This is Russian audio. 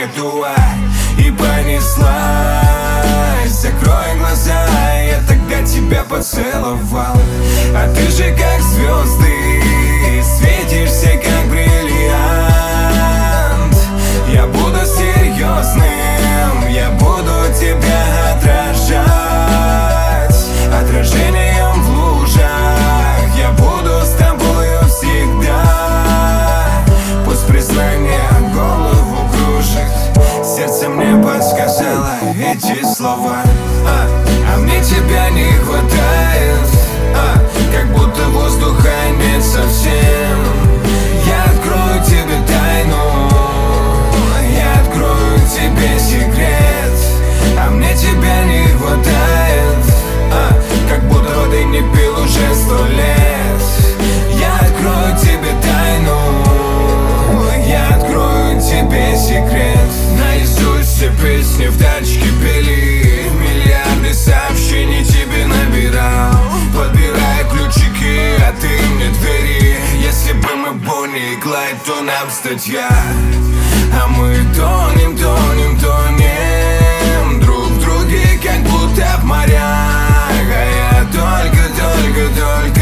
дуа и понеслась. Закрой глаза, я тогда тебя поцеловал. А ты же как звезды, светишься как бриллиант. Я буду серьезным, я буду тебя отражать отражением в лужах. Я буду с тобою всегда. Пусть признание голову кружит, сердце мне подсказало эти слова. А мне тебя не хватает, как будто воздуха нет совсем. Я открою тебе тайну, я открою тебе секрет. А мне тебя не хватает, как будто воды не пил уже 100 лет. Я открою тебе тайну, я открою тебе секрет. Наизусть все песни в тачке пели, миллиарды сообщений тебе набирал, подбирая ключики, а ты мне двери. Если бы мы Бонни и Клайд, то нам статья. А мы тонем, тонем, тонем друг в друге, как будто в морях. А я только